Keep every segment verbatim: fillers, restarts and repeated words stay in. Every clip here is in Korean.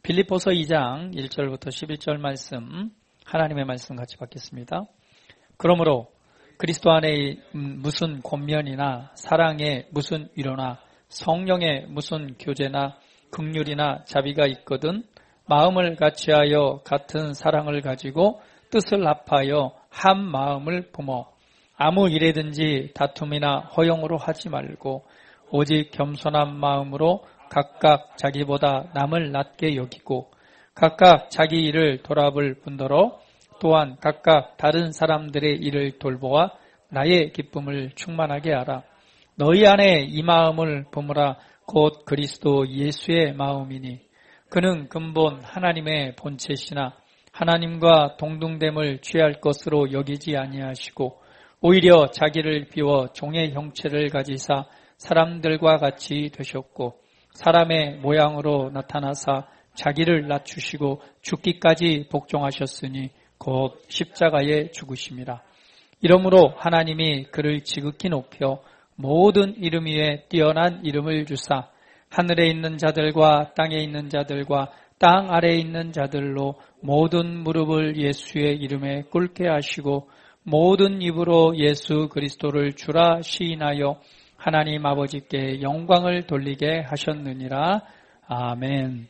빌립보서 이 장 일 절부터 십일 절 말씀, 하나님의 말씀 같이 받겠습니다. 그러므로 그리스도 안에 무슨 권면이나 사랑에 무슨 위로나 성령에 무슨 교제나 긍휼이나 자비가 있거든 마음을 같이하여 같은 사랑을 가지고 뜻을 합하여 한 마음을 품어 아무 일에든지 다툼이나 허용으로 하지 말고 오직 겸손한 마음으로 각각 자기보다 남을 낮게 여기고 각각 자기 일을 돌아볼 뿐더러 또한 각각 다른 사람들의 일을 돌보아 나의 기쁨을 충만하게 하라. 너희 안에 이 마음을 품으라. 곧 그리스도 예수의 마음이니 그는 근본 하나님의 본체시나 하나님과 동등됨을 취할 것으로 여기지 아니하시고 오히려 자기를 비워 종의 형체를 가지사 사람들과 같이 되셨고 사람의 모양으로 나타나사 자기를 낮추시고 죽기까지 복종하셨으니 곧 십자가에 죽으심이라. 이러므로 하나님이 그를 지극히 높여 모든 이름 위에 뛰어난 이름을 주사 하늘에 있는 자들과 땅에 있는 자들과 땅 아래에 있는 자들로 모든 무릎을 예수의 이름에 꿇게 하시고 모든 입으로 예수 그리스도를 주라 시인하여 하나님 아버지께 영광을 돌리게 하셨느니라. 아멘.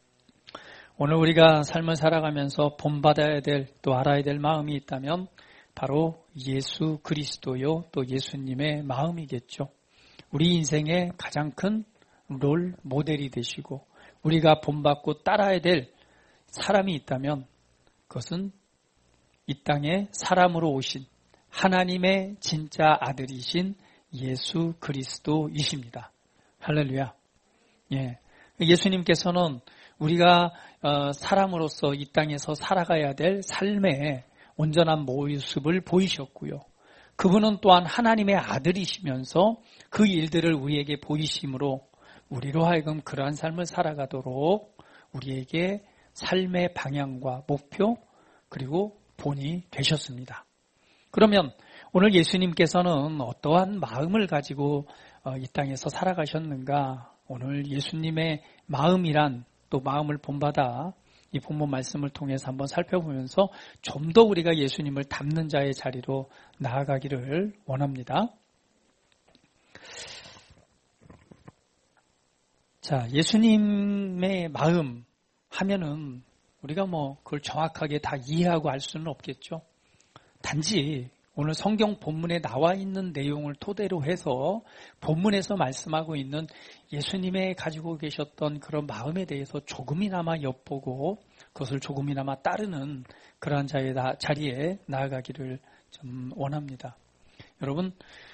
오늘 우리가 삶을 살아가면서 본받아야 될, 또 알아야 될 마음이 있다면 바로 예수 그리스도요, 또 예수님의 마음이겠죠. 우리 인생의 가장 큰 롤 모델이 되시고 우리가 본받고 따라야 될 사람이 있다면 그것은 이 땅에 사람으로 오신 하나님의 진짜 아들이신 예수 그리스도이십니다. 할렐루야. 예. 예수님께서는 우리가 사람으로서 이 땅에서 살아가야 될 삶의 온전한 모습을 보이셨고요. 그분은 또한 하나님의 아들이시면서 그 일들을 우리에게 보이심으로 우리로 하여금 그러한 삶을 살아가도록 우리에게 삶의 방향과 목표 그리고 본이 되셨습니다. 그러면 오늘 예수님께서는 어떠한 마음을 가지고 이 땅에서 살아가셨는가? 오늘 예수님의 마음이란 또 마음을 본받아 이 본문 말씀을 통해서 한번 살펴보면서 좀 더 우리가 예수님을 닮는 자의 자리로 나아가기를 원합니다. 자, 예수님의 마음 하면은 우리가 뭐 그걸 정확하게 다 이해하고 알 수는 없겠죠. 단지 오늘 성경 본문에 나와 있는 내용을 토대로 해서 본문에서 말씀하고 있는 예수님의 가지고 계셨던 그런 마음에 대해서 조금이나마 엿보고 그것을 조금이나마 따르는 그러한 자리에 나아가기를 좀 원합니다. 여러분,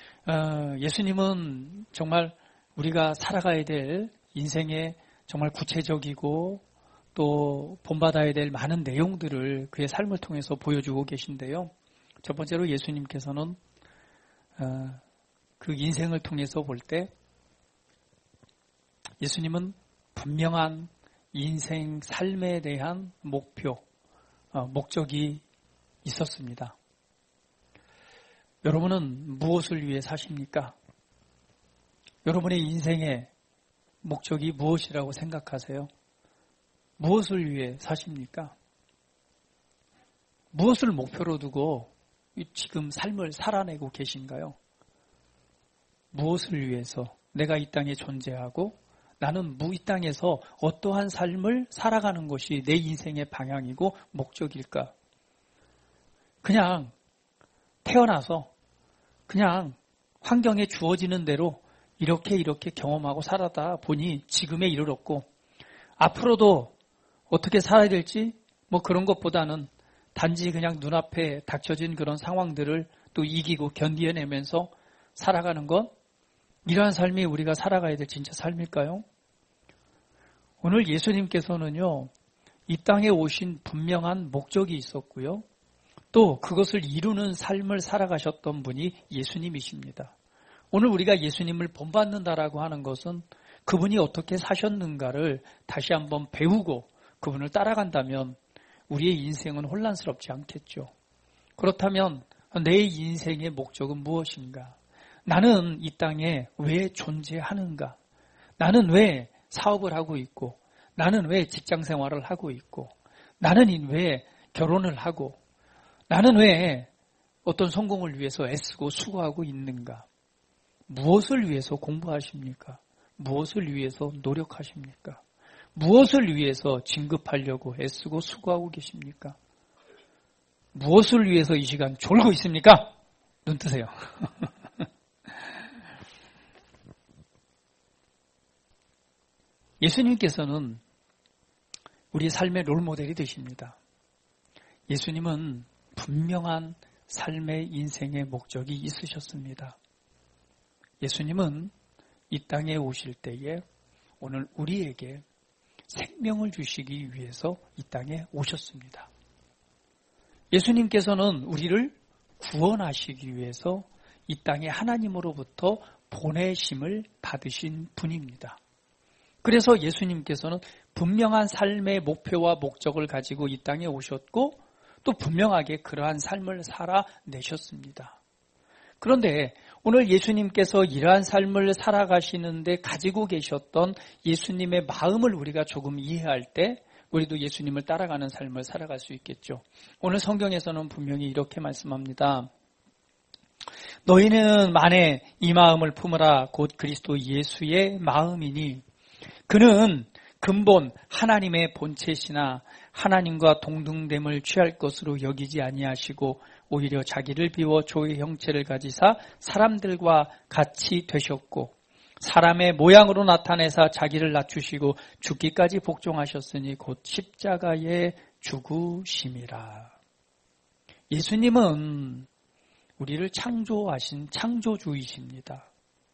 예수님은 정말 우리가 살아가야 될 인생의 정말 구체적이고 또 본받아야 될 많은 내용들을 그의 삶을 통해서 보여주고 계신데요. 첫 번째로 예수님께서는 그 인생을 통해서 볼 때 예수님은 분명한 인생 삶에 대한 목표, 목적이 있었습니다. 여러분은 무엇을 위해 사십니까? 여러분의 인생의 목적이 무엇이라고 생각하세요? 무엇을 위해 사십니까? 무엇을 목표로 두고 지금 삶을 살아내고 계신가요? 무엇을 위해서 내가 이 땅에 존재하고 나는 이 땅에서 어떠한 삶을 살아가는 것이 내 인생의 방향이고 목적일까? 그냥 태어나서 그냥 환경에 주어지는 대로 이렇게 이렇게 경험하고 살아다 보니 지금에 이르렀고 앞으로도 어떻게 살아야 될지 뭐 그런 것보다는 단지 그냥 눈앞에 닥쳐진 그런 상황들을 또 이기고 견디어내면서 살아가는 것, 이러한 삶이 우리가 살아가야 될 진짜 삶일까요? 오늘 예수님께서는요, 이 땅에 오신 분명한 목적이 있었고요. 또 그것을 이루는 삶을 살아가셨던 분이 예수님이십니다. 오늘 우리가 예수님을 본받는다라고 하는 것은 그분이 어떻게 사셨는가를 다시 한번 배우고 그분을 따라간다면 우리의 인생은 혼란스럽지 않겠죠. 그렇다면 내 인생의 목적은 무엇인가? 나는 이 땅에 왜 존재하는가? 나는 왜 사업을 하고 있고 나는 왜 직장 생활을 하고 있고, 나는 왜 결혼을 하고, 나는 왜 어떤 성공을 위해서 애쓰고 수고하고 있는가? 무엇을 위해서 공부하십니까? 무엇을 위해서 노력하십니까? 무엇을 위해서 진급하려고 애쓰고 수고하고 계십니까? 무엇을 위해서 이 시간 졸고 있습니까? 눈 뜨세요. 예수님께서는 우리 삶의 롤모델이 되십니다. 예수님은 분명한 삶의 인생의 목적이 있으셨습니다. 예수님은 이 땅에 오실 때에 오늘 우리에게 생명을 주시기 위해서 이 땅에 오셨습니다. 예수님께서는 우리를 구원하시기 위해서 이 땅에 하나님으로부터 보내심을 받으신 분입니다. 그래서 예수님께서는 분명한 삶의 목표와 목적을 가지고 이 땅에 오셨고 또 분명하게 그러한 삶을 살아내셨습니다. 그런데 오늘 예수님께서 이러한 삶을 살아가시는데 가지고 계셨던 예수님의 마음을 우리가 조금 이해할 때 우리도 예수님을 따라가는 삶을 살아갈 수 있겠죠. 오늘 성경에서는 분명히 이렇게 말씀합니다. 너희는 만에 이 마음을 품으라 곧 그리스도 예수의 마음이니 그는 근본 하나님의 본체시나 하나님과 동등됨을 취할 것으로 여기지 아니하시고 오히려 자기를 비워 조의 형체를 가지사 사람들과 같이 되셨고 사람의 모양으로 나타내사 자기를 낮추시고 죽기까지 복종하셨으니 곧 십자가에 죽으심이라. 예수님은 우리를 창조하신 창조주이십니다.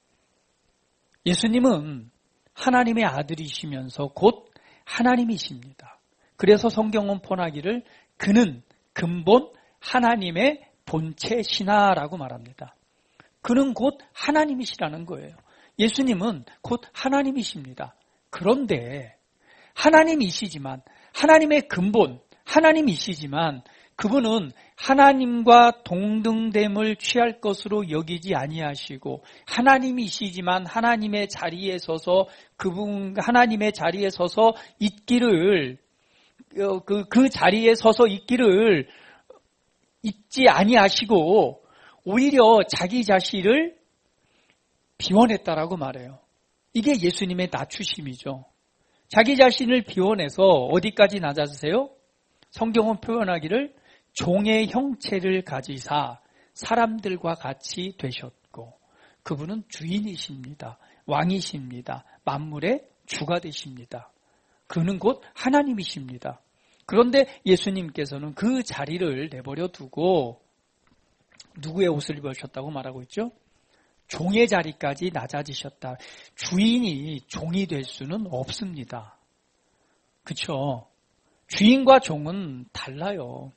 예수님은 하나님의 아들이시면서 곧 하나님이십니다. 그래서 성경은 번하기를 그는 근본 하나님의 본체시나라고 말합니다. 그는 곧 하나님이시라는 거예요. 예수님은 곧 하나님이십니다. 그런데 하나님이시지만 하나님의 근본 하나님이시지만 그분은 하나님과 동등됨을 취할 것으로 여기지 아니하시고 하나님이시지만 하나님의 자리에 서서 그분 하나님의 자리에 서서 있기를 그, 그 자리에 서서 있기를 있지 아니하시고 오히려 자기 자신을 비워냈다라고 말해요. 이게 예수님의 낮추심이죠. 자기 자신을 비워내서 어디까지 낮아지세요? 성경은 표현하기를 종의 형체를 가지사 사람들과 같이 되셨고 그분은 주인이십니다. 왕이십니다. 만물의 주가 되십니다. 그는 곧 하나님이십니다. 그런데 예수님께서는 그 자리를 내버려 두고 누구의 옷을 입으셨다고 말하고 있죠? 종의 자리까지 낮아지셨다. 주인이 종이 될 수는 없습니다. 그렇죠? 주인과 종은 달라요.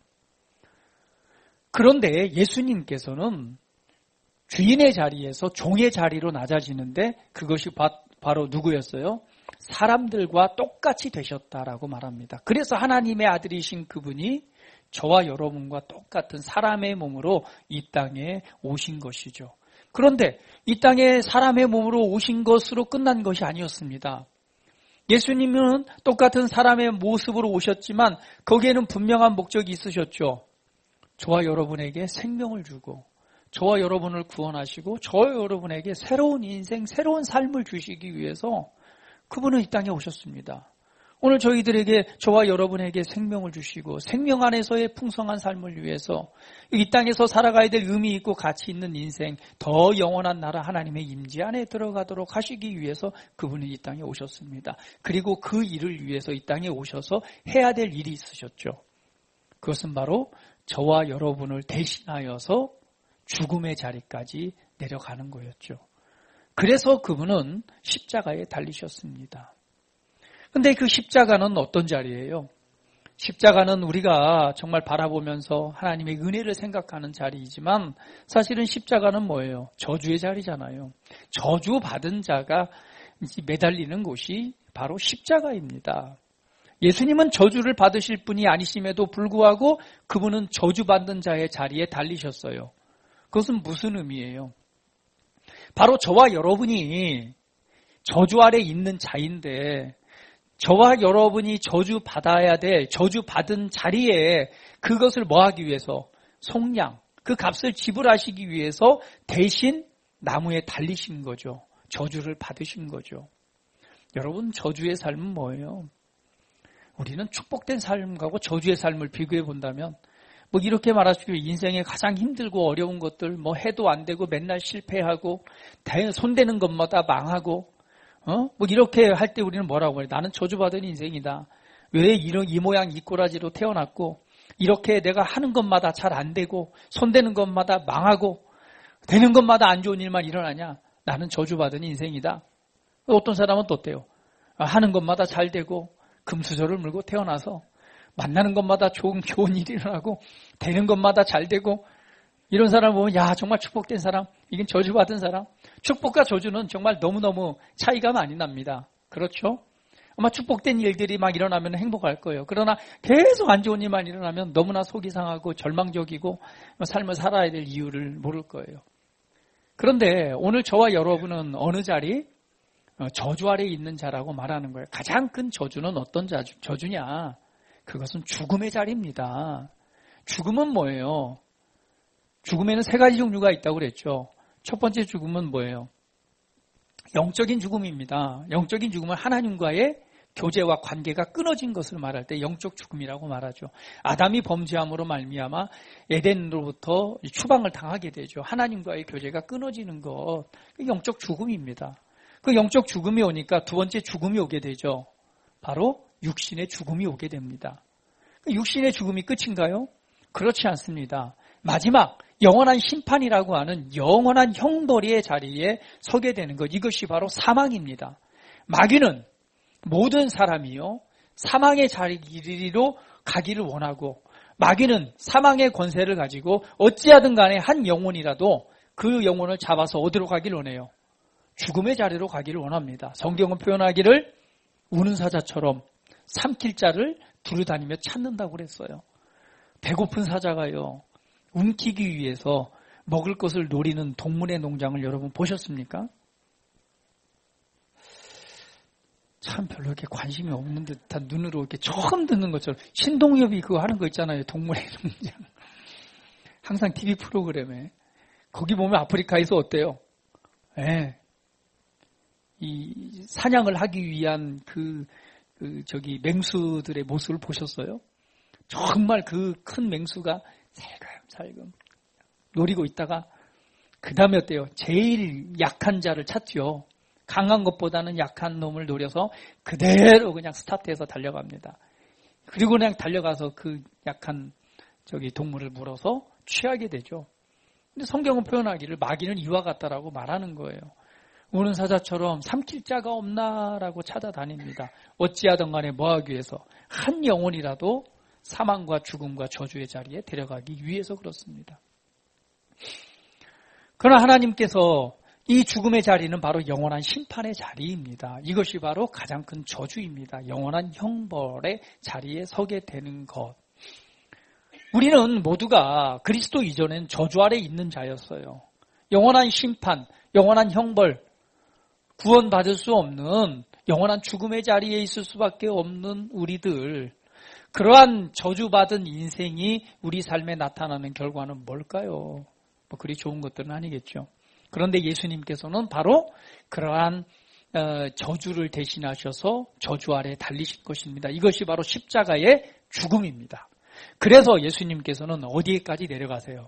그런데 예수님께서는 주인의 자리에서 종의 자리로 낮아지는데 그것이 바로 누구였어요? 사람들과 똑같이 되셨다라고 말합니다. 그래서 하나님의 아들이신 그분이 저와 여러분과 똑같은 사람의 몸으로 이 땅에 오신 것이죠. 그런데 이 땅에 사람의 몸으로 오신 것으로 끝난 것이 아니었습니다. 예수님은 똑같은 사람의 모습으로 오셨지만 거기에는 분명한 목적이 있으셨죠. 저와 여러분에게 생명을 주고 저와 여러분을 구원하시고 저와 여러분에게 새로운 인생, 새로운 삶을 주시기 위해서 그분은 이 땅에 오셨습니다. 오늘 저희들에게 저와 여러분에게 생명을 주시고 생명 안에서의 풍성한 삶을 위해서 이 땅에서 살아가야 될 의미 있고 가치 있는 인생, 더 영원한 나라 하나님의 임재 안에 들어가도록 하시기 위해서 그분은 이 땅에 오셨습니다. 그리고 그 일을 위해서 이 땅에 오셔서 해야 될 일이 있으셨죠. 그것은 바로 저와 여러분을 대신하여서 죽음의 자리까지 내려가는 거였죠. 그래서 그분은 십자가에 달리셨습니다. 그런데 그 십자가는 어떤 자리예요? 십자가는 우리가 정말 바라보면서 하나님의 은혜를 생각하는 자리이지만 사실은 십자가는 뭐예요? 저주의 자리잖아요. 저주받은 자가 매달리는 곳이 바로 십자가입니다. 예수님은 저주를 받으실 분이 아니심에도 불구하고 그분은 저주받는 자의 자리에 달리셨어요. 그것은 무슨 의미예요? 바로 저와 여러분이 저주 아래 있는 자인데 저와 여러분이 저주 받아야 될, 저주 받은 자리에 그것을 뭐 하기 위해서? 속량, 그 값을 지불하시기 위해서 대신 나무에 달리신 거죠. 저주를 받으신 거죠. 여러분, 저주의 삶은 뭐예요? 우리는 축복된 삶하고 저주의 삶을 비교해 본다면 뭐 이렇게 말할 수 있고 인생에 가장 힘들고 어려운 것들 뭐 해도 안 되고 맨날 실패하고 손대는 것마다 망하고 어? 뭐 이렇게 할 때 우리는 뭐라고 해요? 나는 저주받은 인생이다. 왜 이런 이 모양 이 꼬라지로 태어났고 이렇게 내가 하는 것마다 잘 안 되고 손대는 것마다 망하고 되는 것마다 안 좋은 일만 일어나냐? 나는 저주받은 인생이다. 어떤 사람은 또 어때요? 하는 것마다 잘 되고 금수저를 물고 태어나서 만나는 것마다 좋은, 좋은 일이 일어나고 되는 것마다 잘 되고 이런 사람 보면 야 정말 축복된 사람, 이건 저주받은 사람. 축복과 저주는 정말 너무너무 차이가 많이 납니다. 그렇죠? 아마 축복된 일들이 막 일어나면 행복할 거예요. 그러나 계속 안 좋은 일만 일어나면 너무나 속이 상하고 절망적이고 삶을 살아야 될 이유를 모를 거예요. 그런데 오늘 저와 여러분은 어느 자리? 저주 아래에 있는 자라고 말하는 거예요. 가장 큰 저주는 어떤 자주, 저주냐? 그것은 죽음의 자리입니다. 죽음은 뭐예요? 죽음에는 세 가지 종류가 있다고 그랬죠. 첫 번째 죽음은 뭐예요? 영적인 죽음입니다. 영적인 죽음은 하나님과의 교제와 관계가 끊어진 것을 말할 때 영적 죽음이라고 말하죠. 아담이 범죄함으로 말미암아 에덴으로부터 추방을 당하게 되죠. 하나님과의 교제가 끊어지는 것, 영적 죽음입니다. 그 영적 죽음이 오니까 두 번째 죽음이 오게 되죠. 바로 육신의 죽음이 오게 됩니다. 육신의 죽음이 끝인가요? 그렇지 않습니다. 마지막 영원한 심판이라고 하는 영원한 형벌의 자리에 서게 되는 것, 이것이 바로 사망입니다. 마귀는 모든 사람이요 사망의 자리로 가기를 원하고 마귀는 사망의 권세를 가지고 어찌하든 간에 한 영혼이라도 그 영혼을 잡아서 어디로 가기를 원해요? 죽음의 자리로 가기를 원합니다. 성경은 표현하기를 우는 사자처럼 삼킬 자를 두루다니며 찾는다고 그랬어요. 배고픈 사자가요 움키기 위해서 먹을 것을 노리는 동물의 농장을 여러분 보셨습니까? 참 별로 이렇게 관심이 없는 듯한 눈으로 이렇게 처음 듣는 것처럼 신동엽이 그거 하는 거 있잖아요. 동물의 농장. 항상 티비 프로그램에. 거기 보면 아프리카에서 어때요? 예. 이 사냥을 하기 위한 그, 그 저기 맹수들의 모습을 보셨어요? 정말 그 큰 맹수가 살금살금 노리고 있다가 그 다음에 어때요? 제일 약한 자를 찾죠. 강한 것보다는 약한 놈을 노려서 그대로 그냥 스타트해서 달려갑니다. 그리고 그냥 달려가서 그 약한 저기 동물을 물어서 취하게 되죠. 근데 성경은 표현하기를 마귀는 이와 같다라고 말하는 거예요. 우는 사자처럼 삼킬 자가 없나라고 찾아다닙니다. 어찌하든 간에 뭐하기 위해서 한 영혼이라도 사망과 죽음과 저주의 자리에 데려가기 위해서 그렇습니다. 그러나 하나님께서 이 죽음의 자리는 바로 영원한 심판의 자리입니다. 이것이 바로 가장 큰 저주입니다. 영원한 형벌의 자리에 서게 되는 것. 우리는 모두가 그리스도 이전엔 저주 아래 있는 자였어요. 영원한 심판, 영원한 형벌, 구원받을 수 없는 영원한 죽음의 자리에 있을 수밖에 없는 우리들. 그러한 저주받은 인생이 우리 삶에 나타나는 결과는 뭘까요? 뭐 그리 좋은 것들은 아니겠죠. 그런데 예수님께서는 바로 그러한 저주를 대신하셔서 저주 아래 달리실 것입니다. 이것이 바로 십자가의 죽음입니다. 그래서 예수님께서는 어디에까지 내려가세요?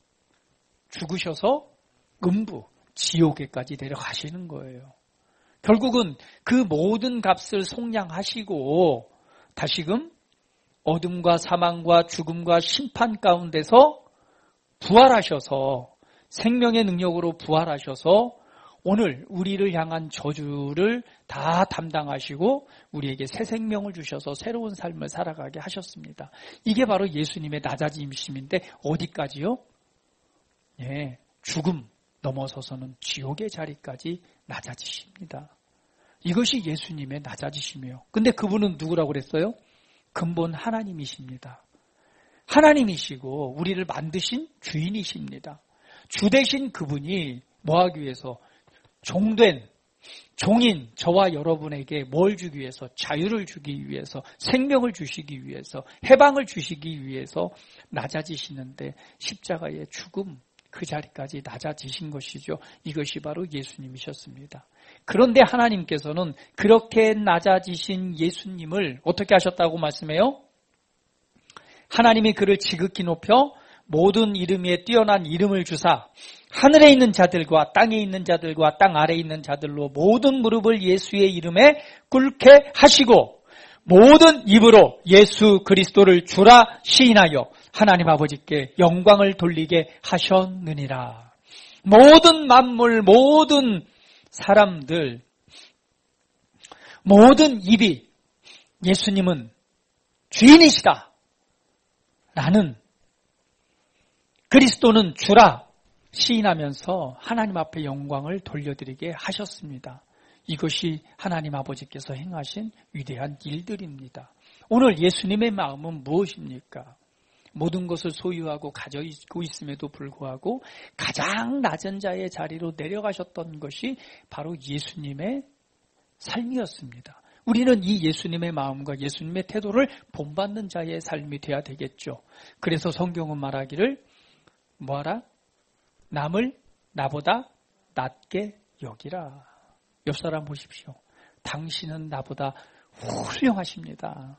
죽으셔서 음부, 지옥에까지 내려가시는 거예요. 결국은 그 모든 값을 속량하시고 다시금 어둠과 사망과 죽음과 심판 가운데서 부활하셔서 생명의 능력으로 부활하셔서 오늘 우리를 향한 저주를 다 담당하시고 우리에게 새 생명을 주셔서 새로운 삶을 살아가게 하셨습니다. 이게 바로 예수님의 낮아지심인데 어디까지요? 예, 죽음 넘어서서는 지옥의 자리까지 낮아지십니다. 이것이 예수님의 낮아지심이에요. 근데 그분은 누구라고 그랬어요? 근본 하나님이십니다. 하나님이시고 우리를 만드신 주인이십니다. 주 대신 그분이 뭐하기 위해서 종된 종인 저와 여러분에게 뭘 주기 위해서? 자유를 주기 위해서, 생명을 주시기 위해서, 해방을 주시기 위해서 낮아지시는데 십자가의 죽음, 그 자리까지 낮아지신 것이죠. 이것이 바로 예수님이셨습니다. 그런데 하나님께서는 그렇게 낮아지신 예수님을 어떻게 하셨다고 말씀해요? 하나님이 그를 지극히 높여 모든 이름 위에 뛰어난 이름을 주사 하늘에 있는 자들과 땅에 있는 자들과 땅 아래에 있는 자들로 모든 무릎을 예수의 이름에 꿇게 하시고 모든 입으로 예수 그리스도를 주라 시인하여 하나님 아버지께 영광을 돌리게 하셨느니라. 모든 만물, 모든 사람들, 모든 입이 예수님은 주인이시다. 나는 그리스도는 주라 시인하면서 하나님 앞에 영광을 돌려드리게 하셨습니다. 이것이 하나님 아버지께서 행하신 위대한 일들입니다. 오늘 예수님의 마음은 무엇입니까? 모든 것을 소유하고 가지고 있음에도 불구하고 가장 낮은 자의 자리로 내려가셨던 것이 바로 예수님의 삶이었습니다. 우리는 이 예수님의 마음과 예수님의 태도를 본받는 자의 삶이 되어야 되겠죠. 그래서 성경은 말하기를 뭐하라? 남을 나보다 낮게 여기라. 옆 사람 보십시오. 당신은 나보다 훌륭하십니다.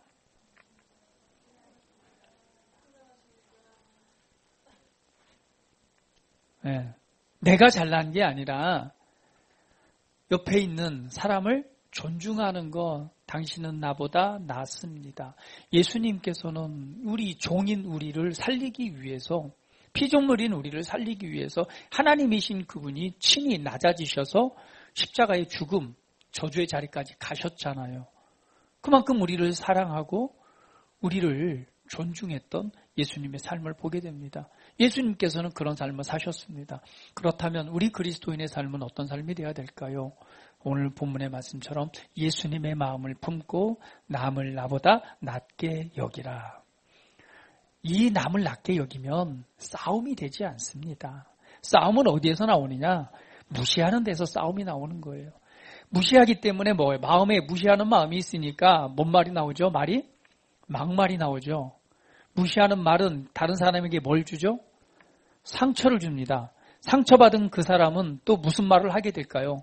네. 내가 잘난 게 아니라 옆에 있는 사람을 존중하는 것, 당신은 나보다 낫습니다. 예수님께서는 우리 종인 우리를 살리기 위해서, 피조물인 우리를 살리기 위해서 하나님이신 그분이 친히 낮아지셔서 십자가의 죽음, 저주의 자리까지 가셨잖아요. 그만큼 우리를 사랑하고 우리를 존중했던 예수님의 삶을 보게 됩니다. 예수님께서는 그런 삶을 사셨습니다. 그렇다면 우리 그리스도인의 삶은 어떤 삶이 되어야 될까요? 오늘 본문의 말씀처럼 예수님의 마음을 품고 남을 나보다 낮게 여기라. 이 남을 낮게 여기면 싸움이 되지 않습니다. 싸움은 어디에서 나오느냐? 무시하는 데서 싸움이 나오는 거예요. 무시하기 때문에 뭐예요? 마음에 무시하는 마음이 있으니까 뭔 말이 나오죠? 말이? 막말이 나오죠. 무시하는 말은 다른 사람에게 뭘 주죠? 상처를 줍니다. 상처받은 그 사람은 또 무슨 말을 하게 될까요?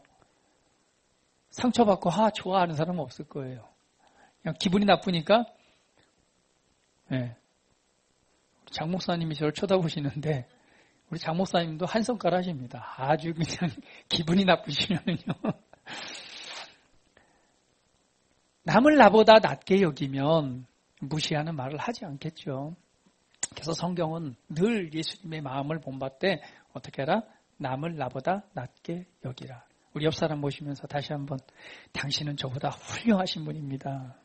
상처받고 아 좋아하는 사람은 없을 거예요. 그냥 기분이 나쁘니까 네. 장 목사님이 저를 쳐다보시는데 우리 장 목사님도 한 손가락 하십니다. 아주 그냥 기분이 나쁘시면은요. 남을 나보다 낮게 여기면 무시하는 말을 하지 않겠죠. 그래서 성경은 늘 예수님의 마음을 본받되 어떻게 하라? 남을 나보다 낮게 여기라. 우리 옆 사람 보시면서 다시 한번 당신은 저보다 훌륭하신 분입니다.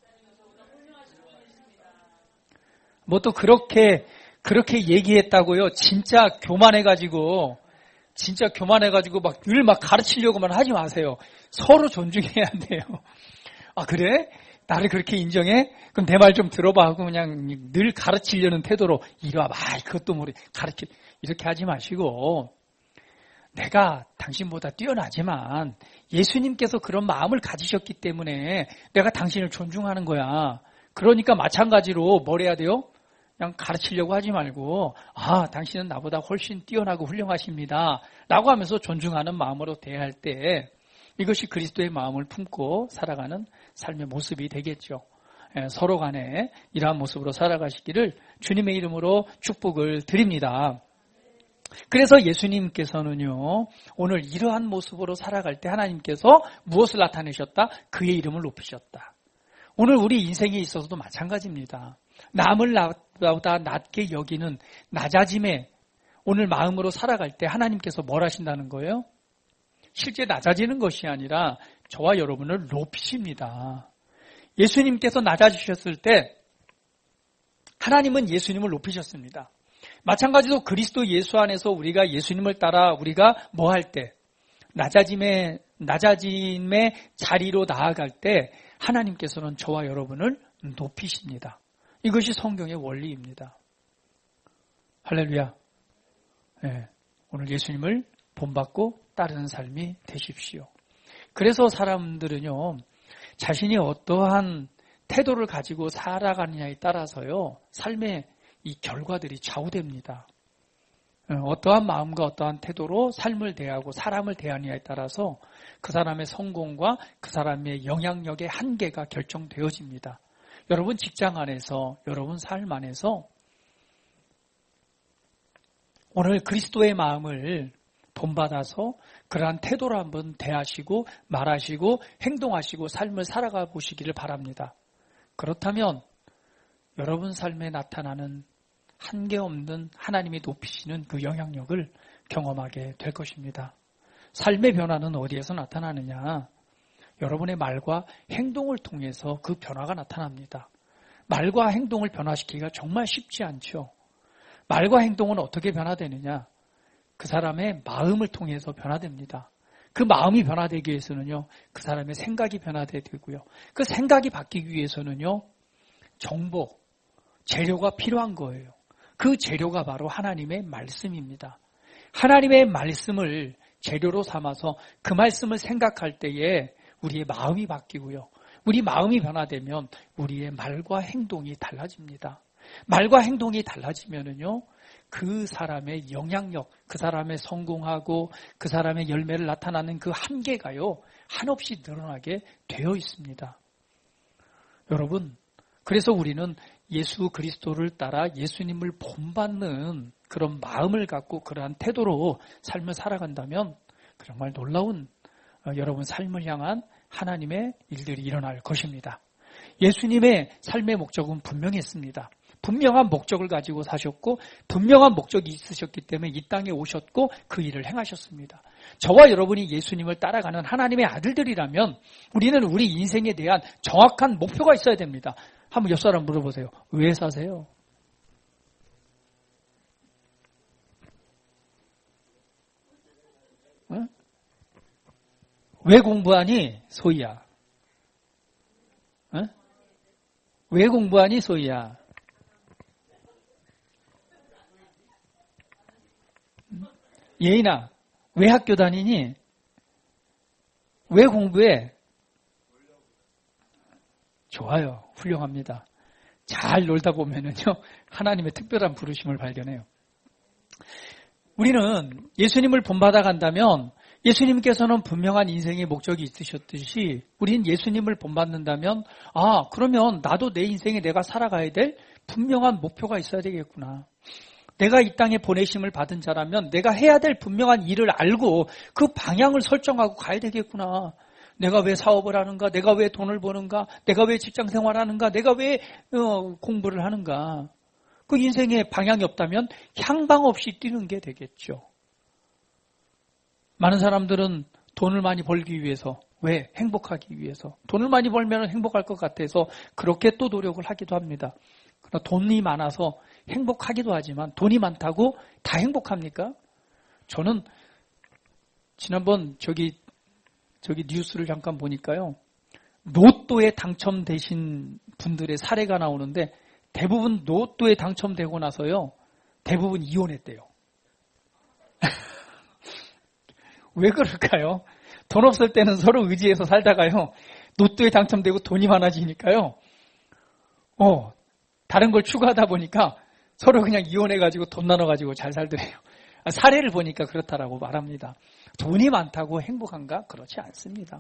뭐 또 그렇게 그렇게 얘기했다고요. 진짜 교만해가지고 진짜 교만해가지고 막 늘 막 가르치려고만 하지 마세요. 서로 존중해야 돼요. 아 그래? 나를 그렇게 인정해? 그럼 내 말 좀 들어봐 하고 그냥 늘 가르치려는 태도로 이리 와봐. 그것도 모르 가르치 이렇게 하지 마시고 내가 당신보다 뛰어나지만 예수님께서 그런 마음을 가지셨기 때문에 내가 당신을 존중하는 거야. 그러니까 마찬가지로 뭘 해야 돼요? 그냥 가르치려고 하지 말고 아 당신은 나보다 훨씬 뛰어나고 훌륭하십니다. 라고 하면서 존중하는 마음으로 대할 때 이것이 그리스도의 마음을 품고 살아가는 삶의 모습이 되겠죠. 서로 간에 이러한 모습으로 살아가시기를 주님의 이름으로 축복을 드립니다. 그래서 예수님께서는요, 오늘 이러한 모습으로 살아갈 때 하나님께서 무엇을 나타내셨다? 그의 이름을 높이셨다. 오늘 우리 인생에 있어서도 마찬가지입니다. 남을 나보다 낮게 여기는 낮아짐에 오늘 마음으로 살아갈 때 하나님께서 뭘 하신다는 거예요? 실제 낮아지는 것이 아니라 저와 여러분을 높이십니다. 예수님께서 낮아지셨을 때 하나님은 예수님을 높이셨습니다. 마찬가지로 그리스도 예수 안에서 우리가 예수님을 따라 우리가 뭐 할 때 낮아짐의 낮아짐의 자리로 나아갈 때 하나님께서는 저와 여러분을 높이십니다. 이것이 성경의 원리입니다. 할렐루야. 네, 오늘 예수님을 본받고 따르는 삶이 되십시오. 그래서 사람들은요, 자신이 어떠한 태도를 가지고 살아가느냐에 따라서요, 삶의 이 결과들이 좌우됩니다. 어떠한 마음과 어떠한 태도로 삶을 대하고 사람을 대하느냐에 따라서 그 사람의 성공과 그 사람의 영향력의 한계가 결정되어집니다. 여러분 직장 안에서, 여러분 삶 안에서 오늘 그리스도의 마음을 본받아서 그러한 태도로 한번 대하시고 말하시고 행동하시고 삶을 살아가 보시기를 바랍니다. 그렇다면 여러분 삶에 나타나는 한계없는 하나님이 높이시는 그 영향력을 경험하게 될 것입니다. 삶의 변화는 어디에서 나타나느냐? 여러분의 말과 행동을 통해서 그 변화가 나타납니다. 말과 행동을 변화시키기가 정말 쉽지 않죠. 말과 행동은 어떻게 변화되느냐? 그 사람의 마음을 통해서 변화됩니다. 그 마음이 변화되기 위해서는요, 그 사람의 생각이 변화돼야 되고요. 그 생각이 바뀌기 위해서는요, 정보, 재료가 필요한 거예요. 그 재료가 바로 하나님의 말씀입니다. 하나님의 말씀을 재료로 삼아서 그 말씀을 생각할 때에 우리의 마음이 바뀌고요. 우리 마음이 변화되면 우리의 말과 행동이 달라집니다. 말과 행동이 달라지면은요, 그 사람의 영향력, 그 사람의 성공하고 그 사람의 열매를 나타나는 그 한계가요, 한없이 늘어나게 되어 있습니다. 여러분, 그래서 우리는 예수 그리스도를 따라 예수님을 본받는 그런 마음을 갖고 그러한 태도로 삶을 살아간다면 정말 놀라운 여러분 삶을 향한 하나님의 일들이 일어날 것입니다. 예수님의 삶의 목적은 분명했습니다. 분명한 목적을 가지고 사셨고 분명한 목적이 있으셨기 때문에 이 땅에 오셨고 그 일을 행하셨습니다. 저와 여러분이 예수님을 따라가는 하나님의 아들들이라면 우리는 우리 인생에 대한 정확한 목표가 있어야 됩니다. 한번 옆 사람 물어보세요. 왜 사세요? 응? 왜 공부하니? 소희야. 응? 왜 공부하니? 소희야. 예인아, 왜 학교 다니니? 왜 공부해? 좋아요. 훌륭합니다. 잘 놀다 보면은요, 하나님의 특별한 부르심을 발견해요. 우리는 예수님을 본받아 간다면 예수님께서는 분명한 인생의 목적이 있으셨듯이 우리는 예수님을 본받는다면 아, 그러면 나도 내 인생에 내가 살아가야 될 분명한 목표가 있어야 되겠구나. 내가 이 땅에 보내심을 받은 자라면 내가 해야 될 분명한 일을 알고 그 방향을 설정하고 가야 되겠구나. 내가 왜 사업을 하는가? 내가 왜 돈을 버는가? 내가 왜 직장 생활하는가? 내가 왜 어, 공부를 하는가? 그 인생에 방향이 없다면 향방 없이 뛰는 게 되겠죠. 많은 사람들은 돈을 많이 벌기 위해서, 왜? 행복하기 위해서. 돈을 많이 벌면 행복할 것 같아서 그렇게 또 노력을 하기도 합니다. 그러나 돈이 많아서 행복하기도 하지만 돈이 많다고 다 행복합니까? 저는 지난번 저기 저기 뉴스를 잠깐 보니까요. 로또에 당첨되신 분들의 사례가 나오는데 대부분 로또에 당첨되고 나서요. 대부분 이혼했대요. 왜 그럴까요? 돈 없을 때는 서로 의지해서 살다가요. 로또에 당첨되고 돈이 많아지니까요. 어, 다른 걸 추구하다 보니까 서로 그냥 이혼해가지고 돈 나눠가지고 잘 살더래요. 사례를 보니까 그렇다라고 말합니다. 돈이 많다고 행복한가? 그렇지 않습니다.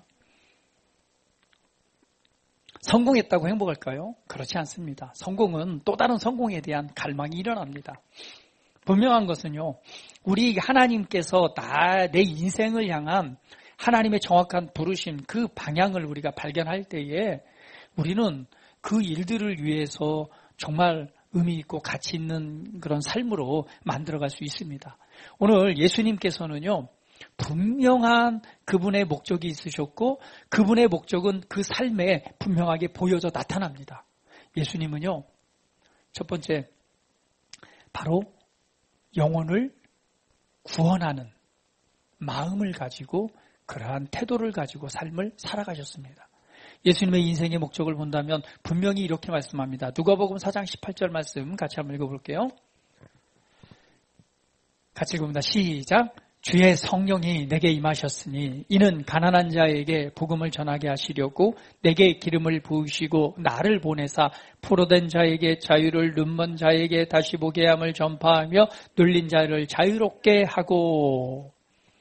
성공했다고 행복할까요? 그렇지 않습니다. 성공은 또 다른 성공에 대한 갈망이 일어납니다. 분명한 것은요, 우리 하나님께서 나, 내 인생을 향한 하나님의 정확한 부르심, 그 방향을 우리가 발견할 때에 우리는 그 일들을 위해서 정말 의미 있고 가치 있는 그런 삶으로 만들어갈 수 있습니다. 오늘 예수님께서는요, 분명한 그분의 목적이 있으셨고 그분의 목적은 그 삶에 분명하게 보여져 나타납니다. 예수님은요, 첫 번째 바로 영혼을 구원하는 마음을 가지고 그러한 태도를 가지고 삶을 살아가셨습니다. 예수님의 인생의 목적을 본다면 분명히 이렇게 말씀합니다. 누가복음 사 장 십팔 절 말씀 같이 한번 읽어볼게요. 같이 읽어봅니다. 시작. 주의 성령이 내게 임하셨으니 이는 가난한 자에게 복음을 전하게 하시려고 내게 기름을 부으시고 나를 보내사 포로된 자에게 자유를, 눈먼 자에게 다시 보게 함을 전파하며 눌린 자를 자유롭게 하고.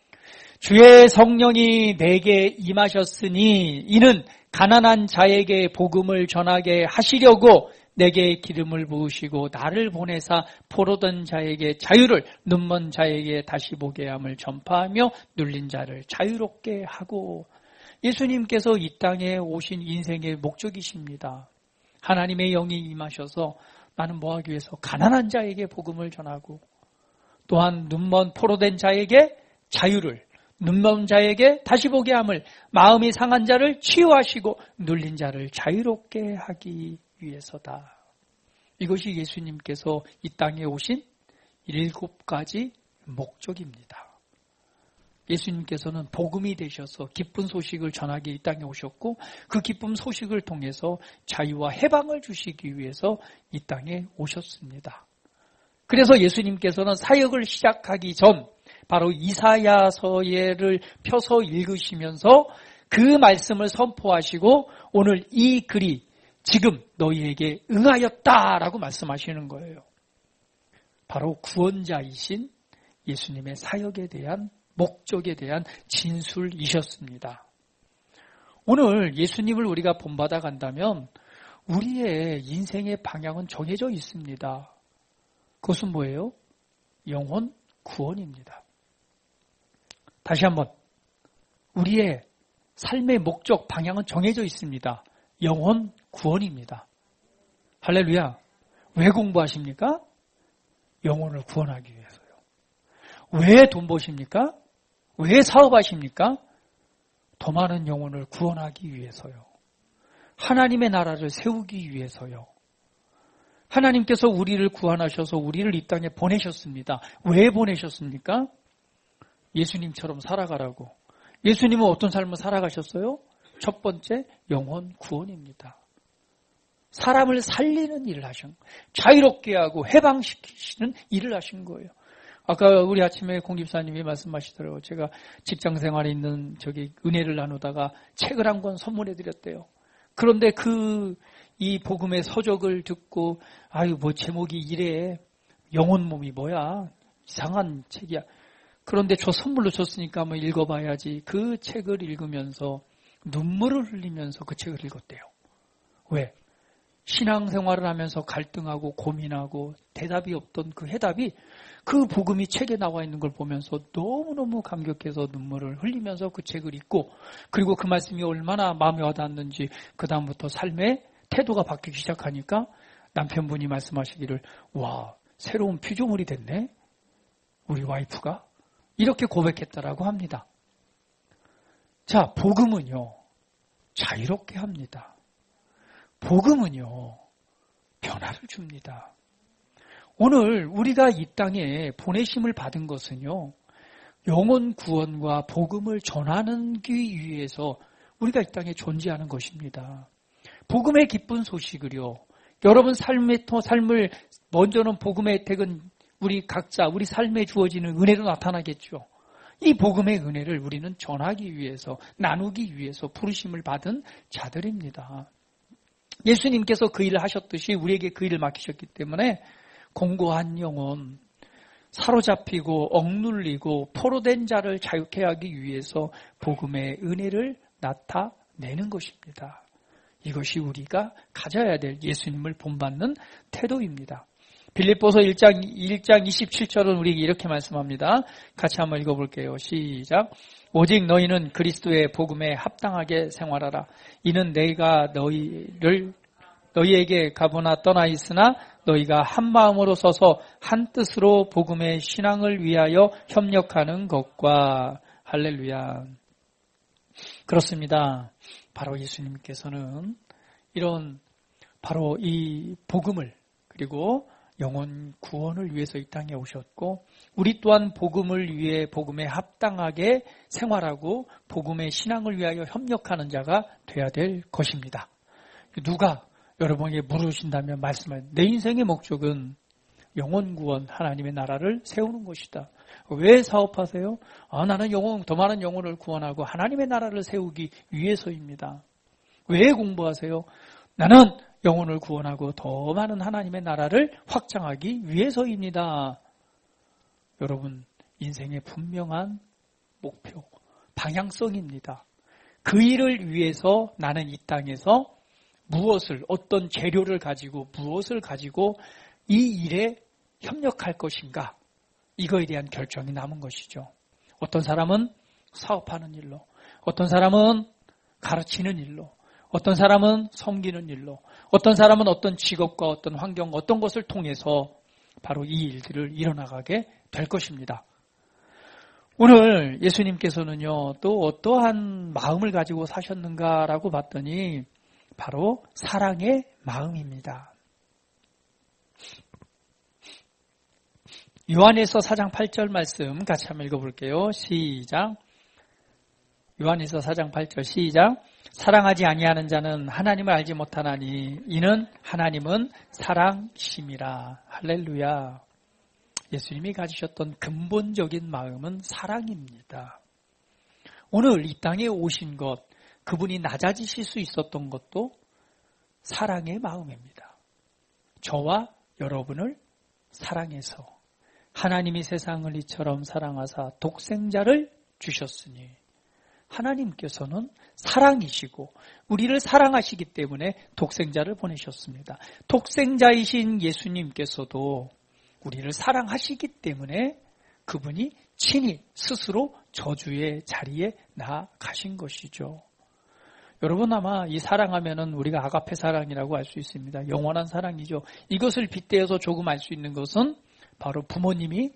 주의 성령이 내게 임하셨으니 이는 가난한 자에게 복음을 전하게 하시려고 내게 기름을 부으시고 나를 보내사 포로된 자에게 자유를, 눈먼 자에게 다시 보게 함을 전파하며 눌린 자를 자유롭게 하고. 예수님께서 이 땅에 오신 인생의 목적이십니다. 하나님의 영이 임하셔서 나는 뭐하기 위해서? 가난한 자에게 복음을 전하고, 또한 눈먼 포로된 자에게 자유를, 눈먼 자에게 다시 보게 함을, 마음이 상한 자를 치유하시고 눌린 자를 자유롭게 하기 위해서다. 이것이 예수님께서 이 땅에 오신 일곱 가지 목적입니다. 예수님께서는 복음이 되셔서 기쁜 소식을 전하기 이 땅에 오셨고, 그 기쁜 소식을 통해서 자유와 해방을 주시기 위해서 이 땅에 오셨습니다. 그래서 예수님께서는 사역을 시작하기 전 바로 이사야서를 펴서 읽으시면서 그 말씀을 선포하시고 오늘 이 글이 지금 너희에게 응하였다라고 말씀하시는 거예요. 바로 구원자이신 예수님의 사역에 대한 목적에 대한 진술이셨습니다. 오늘 예수님을 우리가 본받아 간다면 우리의 인생의 방향은 정해져 있습니다. 그것은 뭐예요? 영혼 구원입니다. 다시 한번, 우리의 삶의 목적, 방향은 정해져 있습니다. 영혼 구원입니다. 할렐루야. 왜 공부하십니까? 영혼을 구원하기 위해서요. 왜 돈 버십니까? 왜 사업하십니까? 더 많은 영혼을 구원하기 위해서요. 하나님의 나라를 세우기 위해서요. 하나님께서 우리를 구원하셔서 우리를 이 땅에 보내셨습니다. 왜 보내셨습니까? 예수님처럼 살아가라고. 예수님은 어떤 삶을 살아가셨어요? 첫 번째, 영혼 구원입니다. 사람을 살리는 일을 하신, 자유롭게 하고 해방시키시는 일을 하신 거예요. 아까 우리 아침에 공집사님이 말씀하시더라고요. 제가 직장 생활에 있는 저기 은혜를 나누다가 책을 한 권 선물해 드렸대요. 그런데 그 이 복음의 서적을 듣고 아유 뭐 제목이 이래, 영혼 몸이 뭐야, 이상한 책이야. 그런데 저 선물로 줬으니까 한번 읽어봐야지. 그 책을 읽으면서 눈물을 흘리면서 그 책을 읽었대요. 왜? 신앙생활을 하면서 갈등하고 고민하고 대답이 없던 그 해답이 그 복음이 책에 나와 있는 걸 보면서 너무너무 감격해서 눈물을 흘리면서 그 책을 읽고, 그리고 그 말씀이 얼마나 마음에 와닿았는지 그 다음부터 삶의 태도가 바뀌기 시작하니까 남편분이 말씀하시기를, 와, 새로운 피조물이 됐네, 우리 와이프가. 이렇게 고백했다라고 합니다. 자, 복음은요, 자유롭게 합니다. 복음은요, 변화를 줍니다. 오늘 우리가 이 땅에 보내심을 받은 것은요, 영혼 구원과 복음을 전하기 위해서 우리가 이 땅에 존재하는 것입니다. 복음의 기쁜 소식을요, 여러분 삶의 삶을 먼저는 복음의 혜택은 우리 각자 우리 삶에 주어지는 은혜로 나타나겠죠. 이 복음의 은혜를 우리는 전하기 위해서, 나누기 위해서 부르심을 받은 자들입니다. 예수님께서 그 일을 하셨듯이 우리에게 그 일을 맡기셨기 때문에 공고한 영혼, 사로잡히고 억눌리고 포로된 자를 자유케 하기 위해서 복음의 은혜를 나타내는 것입니다. 이것이 우리가 가져야 될 예수님을 본받는 태도입니다. 빌립보서 일 장, 일 장 이십칠 절은 우리에게 이렇게 말씀합니다. 같이 한번 읽어볼게요. 시작. 오직 너희는 그리스도의 복음에 합당하게 생활하라. 이는 내가 너희를 너희에게 가보나 떠나 있으나 너희가 한 마음으로 서서 한 뜻으로 복음의 신앙을 위하여 협력하는 것과. 할렐루야. 그렇습니다. 바로 예수님께서는 이런 바로 이 복음을, 그리고 영혼 구원을 위해서 이 땅에 오셨고, 우리 또한 복음을 위해 복음에 합당하게 생활하고 복음의 신앙을 위하여 협력하는 자가 되어야 될 것입니다. 누가 여러분에게 물으신다면 말씀하세요. 내 인생의 목적은 영혼 구원, 하나님의 나라를 세우는 것이다. 왜 사업하세요? 아, 나는 영혼, 더 많은 영혼을 구원하고 하나님의 나라를 세우기 위해서입니다. 왜 공부하세요? 나는 영혼을 구원하고 더 많은 하나님의 나라를 확장하기 위해서입니다. 여러분, 인생의 분명한 목표, 방향성입니다. 그 일을 위해서 나는 이 땅에서 무엇을, 어떤 재료를 가지고 무엇을 가지고 이 일에 협력할 것인가, 이거에 대한 결정이 남은 것이죠. 어떤 사람은 사업하는 일로, 어떤 사람은 가르치는 일로, 어떤 사람은 섬기는 일로, 어떤 사람은 어떤 직업과 어떤 환경, 어떤 것을 통해서 바로 이 일들을 이뤄나가게 될 것입니다. 오늘 예수님께서는요, 또 어떠한 마음을 가지고 사셨는가라고 봤더니 바로 사랑의 마음입니다. 요한일서 사 장 팔 절 말씀 같이 한번 읽어볼게요. 시작. 요한일서 사 장 팔 절 시작. 사랑하지 아니하는 자는 하나님을 알지 못하나니 이는 하나님은 사랑이심이라. 할렐루야. 예수님이 가지셨던 근본적인 마음은 사랑입니다. 오늘 이 땅에 오신 것, 그분이 낮아지실 수 있었던 것도 사랑의 마음입니다. 저와 여러분을 사랑해서 하나님이 세상을 이처럼 사랑하사 독생자를 주셨으니, 하나님께서는 사랑이시고 우리를 사랑하시기 때문에 독생자를 보내셨습니다. 독생자이신 예수님께서도 우리를 사랑하시기 때문에 그분이 친히 스스로 저주의 자리에 나아가신 것이죠. 여러분, 아마 이 사랑하면은 우리가 아가페 사랑이라고 알 수 있습니다. 영원한 사랑이죠. 이것을 빗대어서 조금 알 수 있는 것은 바로 부모님이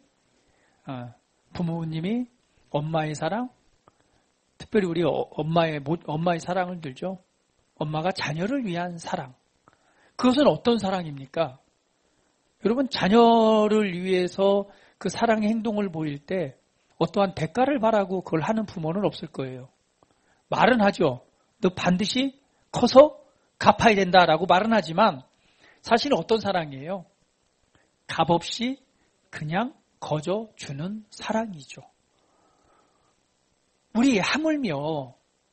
부모님이 엄마의 사랑, 특별히 우리 엄마의 엄마의 사랑을 들죠. 엄마가 자녀를 위한 사랑. 그것은 어떤 사랑입니까? 여러분, 자녀를 위해서 그 사랑의 행동을 보일 때 어떠한 대가를 바라고 그걸 하는 부모는 없을 거예요. 말은 하죠. 너 반드시 커서 갚아야 된다라고 말은 하지만 사실은 어떤 사랑이에요? 값없이 그냥 거저 주는 사랑이죠. 우리 하물며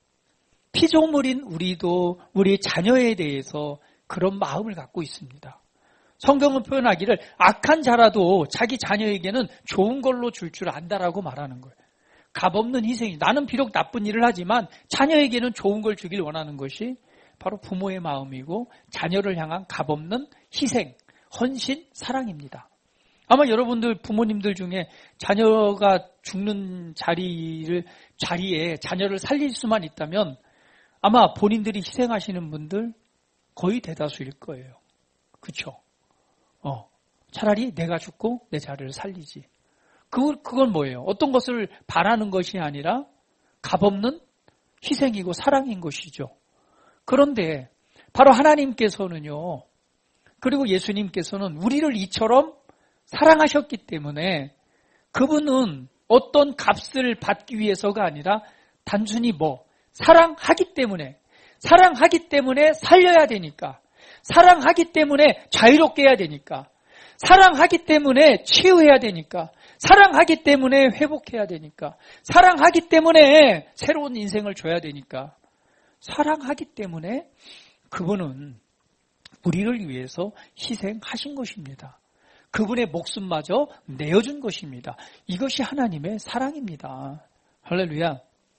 피조물인 우리도 우리 자녀에 대해서 그런 마음을 갖고 있습니다. 성경은 표현하기를 악한 자라도 자기 자녀에게는 좋은 걸로 줄 줄 안다라고 말하는 거예요. 값없는 희생이, 나는 비록 나쁜 일을 하지만 자녀에게는 좋은 걸 주길 원하는 것이 바로 부모의 마음이고 자녀를 향한 값없는 희생, 헌신, 사랑입니다. 아마 여러분들 부모님들 중에 자녀가 죽는 자리를, 자리에 자녀를 살릴 수만 있다면 아마 본인들이 희생하시는 분들 거의 대다수일 거예요. 그렇죠? 어, 차라리 내가 죽고 내 자리를 살리지. 그, 그건 뭐예요? 어떤 것을 바라는 것이 아니라 값없는 희생이고 사랑인 것이죠. 그런데 바로 하나님께서는요, 그리고 예수님께서는 우리를 이처럼 사랑하셨기 때문에 그분은 어떤 값을 받기 위해서가 아니라 단순히 뭐 사랑하기 때문에, 사랑하기 때문에 살려야 되니까, 사랑하기 때문에 자유롭게 해야 되니까, 사랑하기 때문에 치유해야 되니까, 사랑하기 때문에 회복해야 되니까, 사랑하기 때문에 새로운 인생을 줘야 되니까, 사랑하기 때문에 그분은 우리를 위해서 희생하신 것입니다. 그분의 목숨마저 내어준 것입니다. 이것이 하나님의 사랑입니다. 할렐루야.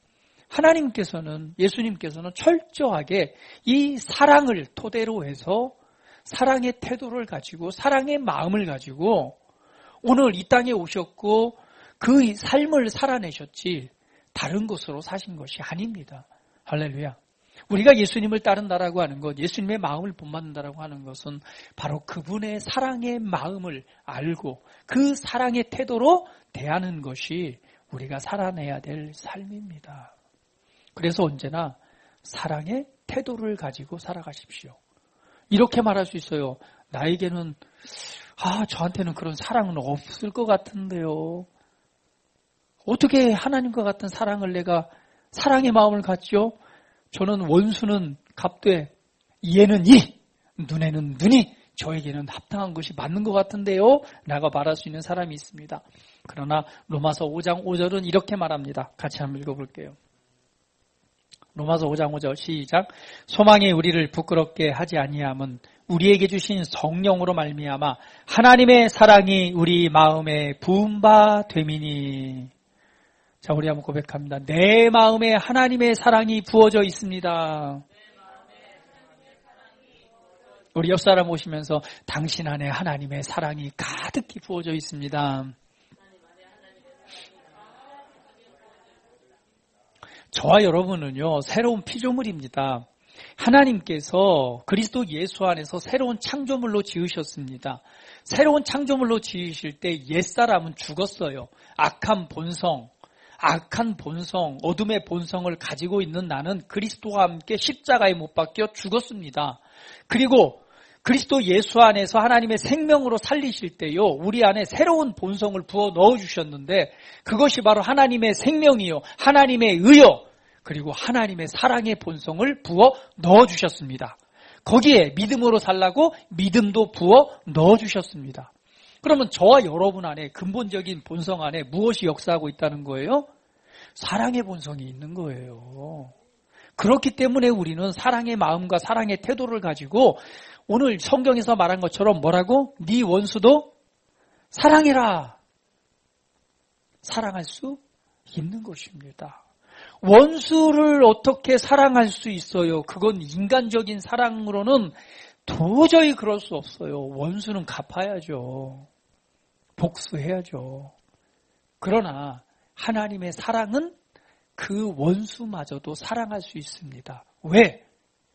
하나님께서는, 예수님께서는 철저하게 이 사랑을 토대로 해서 사랑의 태도를 가지고, 사랑의 마음을 가지고 오늘 이 땅에 오셨고 그 삶을 살아내셨지 다른 것으로 사신 것이 아닙니다. 할렐루야. 우리가 예수님을 따른다라고 하는 것, 예수님의 마음을 본받는다라고 하는 것은 바로 그분의 사랑의 마음을 알고 그 사랑의 태도로 대하는 것이 우리가 살아내야 될 삶입니다. 그래서 언제나 사랑의 태도를 가지고 살아가십시오. 이렇게 말할 수 있어요. 나에게는 아 저한테는 그런 사랑은 없을 것 같은데요. 어떻게 하나님과 같은 사랑을 내가 사랑의 마음을 갖죠? 저는 원수는 갑되 이에는 이, 눈에는 눈이 저에게는 합당한 것이 맞는 것 같은데요? 라고 말할 수 있는 사람이 있습니다. 그러나 로마서 오 장 오 절은 이렇게 말합니다. 같이 한번 읽어볼게요. 로마서 오 장 오 절 시작. 소망이 우리를 부끄럽게 하지 아니함은 우리에게 주신 성령으로 말미암아 하나님의 사랑이 우리 마음에 부은 바 됨이니. 자, 우리 한번 고백합니다. 내 마음에 하나님의 사랑이 부어져 있습니다. 우리 옆 사람 오시면서 당신 안에 하나님의 사랑이 가득히 부어져 있습니다. 저와 여러분은요, 새로운 피조물입니다. 하나님께서 그리스도 예수 안에서 새로운 창조물로 지으셨습니다. 새로운 창조물로 지으실 때 옛사람은 죽었어요. 악한 본성, 악한 본성, 어둠의 본성을 가지고 있는 나는 그리스도와 함께 십자가에 못 박혀 죽었습니다. 그리고 그리스도 예수 안에서 하나님의 생명으로 살리실 때요, 우리 안에 새로운 본성을 부어 넣어주셨는데 그것이 바로 하나님의 생명이요, 하나님의 의요, 그리고 하나님의 사랑의 본성을 부어 넣어주셨습니다. 거기에 믿음으로 살라고 믿음도 부어 넣어주셨습니다. 그러면 저와 여러분 안에 근본적인 본성 안에 무엇이 역사하고 있다는 거예요? 사랑의 본성이 있는 거예요. 그렇기 때문에 우리는 사랑의 마음과 사랑의 태도를 가지고 오늘 성경에서 말한 것처럼 뭐라고? 네 원수도 사랑해라. 사랑할 수 있는 것입니다. 원수를 어떻게 사랑할 수 있어요? 그건 인간적인 사랑으로는 도저히 그럴 수 없어요. 원수는 갚아야죠. 복수해야죠. 그러나 하나님의 사랑은 그 원수마저도 사랑할 수 있습니다. 왜?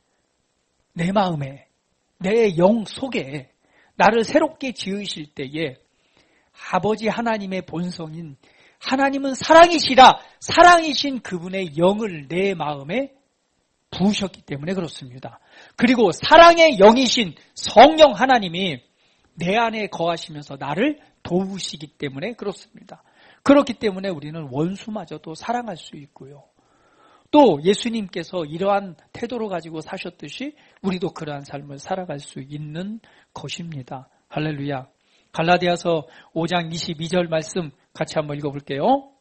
내 마음에, 내 영 속에 나를 새롭게 지으실 때에 아버지 하나님의 본성인 하나님은 사랑이시라, 사랑이신 그분의 영을 내 마음에 부으셨기 때문에 그렇습니다. 그리고 사랑의 영이신 성령 하나님이 내 안에 거하시면서 나를 도우시기 때문에 그렇습니다. 그렇기 때문에 우리는 원수마저도 사랑할 수 있고요. 또 예수님께서 이러한 태도로 가지고 사셨듯이 우리도 그러한 삶을 살아갈 수 있는 것입니다. 할렐루야. 갈라디아서 오 장 이십이 절 말씀 같이 한번 읽어볼게요.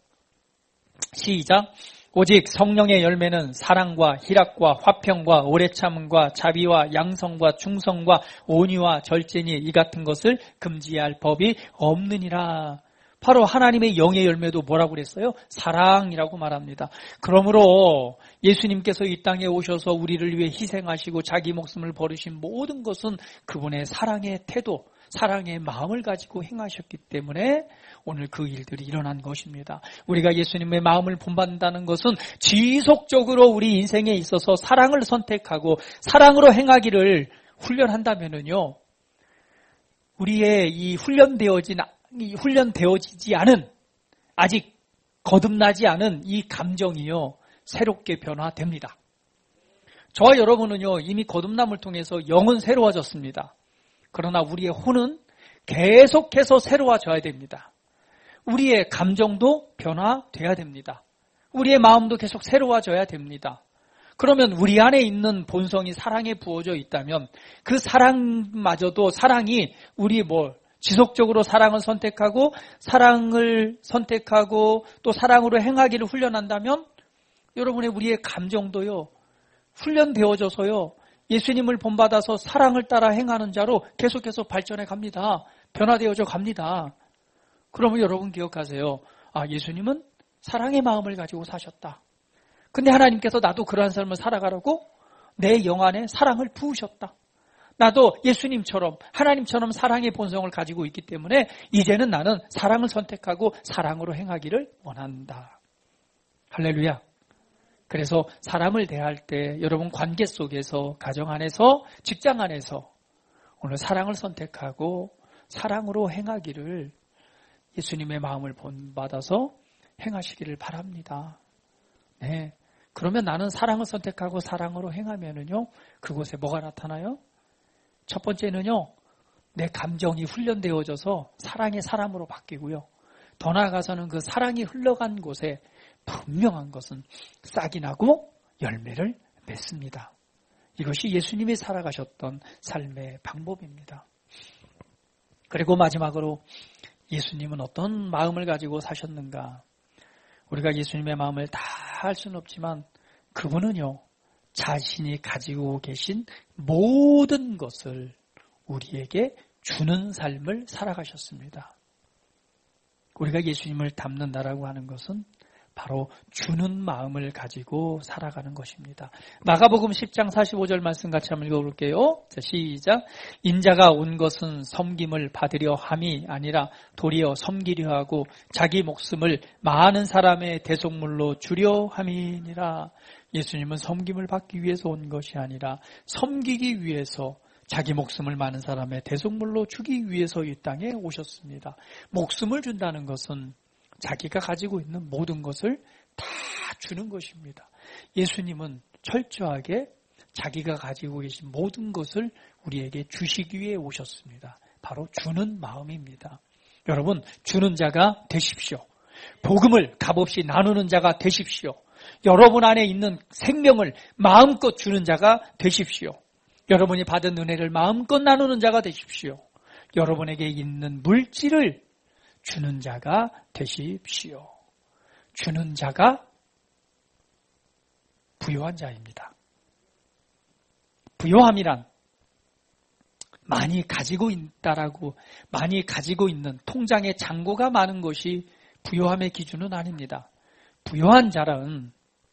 시작. 오직 성령의 열매는 사랑과 희락과 화평과 오래참음과 자비와 양성과 충성과 온유와 절제니 이 같은 것을 금지할 법이 없느니라. 바로 하나님의 영의 열매도 뭐라고 그랬어요? 사랑이라고 말합니다. 그러므로 예수님께서 이 땅에 오셔서 우리를 위해 희생하시고 자기 목숨을 버리신 모든 것은 그분의 사랑의 태도, 사랑의 마음을 가지고 행하셨기 때문에 오늘 그 일들이 일어난 것입니다. 우리가 예수님의 마음을 본받는다는 것은 지속적으로 우리 인생에 있어서 사랑을 선택하고 사랑으로 행하기를 훈련한다면은요, 우리의 이 훈련되어진 이 훈련되어지지 않은, 아직 거듭나지 않은 이 감정이요, 새롭게 변화됩니다. 저와 여러분은요, 이미 거듭남을 통해서 영은 새로워졌습니다. 그러나 우리의 혼은 계속해서 새로워져야 됩니다. 우리의 감정도 변화돼야 됩니다. 우리의 마음도 계속 새로워져야 됩니다. 그러면 우리 안에 있는 본성이 사랑에 부어져 있다면 그 사랑마저도, 사랑이 우리 뭐 지속적으로 사랑을 선택하고 사랑을 선택하고 또 사랑으로 행하기를 훈련한다면 여러분의 우리의 감정도요, 훈련되어져서요, 예수님을 본받아서 사랑을 따라 행하는 자로 계속해서 발전해 갑니다. 변화되어져 갑니다. 그러면 여러분 기억하세요. 아, 예수님은 사랑의 마음을 가지고 사셨다. 근데 하나님께서 나도 그러한 삶을 살아가라고 내 영 안에 사랑을 부으셨다. 나도 예수님처럼, 하나님처럼 사랑의 본성을 가지고 있기 때문에 이제는 나는 사랑을 선택하고 사랑으로 행하기를 원한다. 할렐루야. 그래서 사람을 대할 때 여러분 관계 속에서, 가정 안에서, 직장 안에서 오늘 사랑을 선택하고 사랑으로 행하기를 예수님의 마음을 본받아서 행하시기를 바랍니다. 네. 그러면 나는 사랑을 선택하고 사랑으로 행하면은요, 그곳에 뭐가 나타나요? 첫 번째는요, 내 감정이 훈련되어져서 사랑의 사람으로 바뀌고요. 더 나아가서는 그 사랑이 흘러간 곳에 분명한 것은 싹이 나고 열매를 맺습니다. 이것이 예수님이 살아가셨던 삶의 방법입니다. 그리고 마지막으로 예수님은 어떤 마음을 가지고 사셨는가? 우리가 예수님의 마음을 다 알 수는 없지만 그분은요, 자신이 가지고 계신 모든 것을 우리에게 주는 삶을 살아가셨습니다. 우리가 예수님을 닮는다라고 하는 것은 바로 주는 마음을 가지고 살아가는 것입니다. 마가복음 십 장 사십오 절 말씀 같이 한번 읽어볼게요. 자, 시작. 인자가 온 것은 섬김을 받으려 함이 아니라 도리어 섬기려 하고 자기 목숨을 많은 사람의 대속물로 주려 함이니라. 예수님은 섬김을 받기 위해서 온 것이 아니라 섬기기 위해서 자기 목숨을 많은 사람의 대속물로 주기 위해서 이 땅에 오셨습니다. 목숨을 준다는 것은 자기가 가지고 있는 모든 것을 다 주는 것입니다. 예수님은 철저하게 자기가 가지고 계신 모든 것을 우리에게 주시기 위해 오셨습니다. 바로 주는 마음입니다. 여러분, 주는 자가 되십시오. 복음을 값없이 나누는 자가 되십시오. 여러분 안에 있는 생명을 마음껏 주는 자가 되십시오. 여러분이 받은 은혜를 마음껏 나누는 자가 되십시오. 여러분에게 있는 물질을 주는 자가 되십시오. 주는 자가 부요한 자입니다. 부요함이란 많이 가지고 있다라고, 많이 가지고 있는 통장에 잔고가 많은 것이 부요함의 기준은 아닙니다. 부요한 자는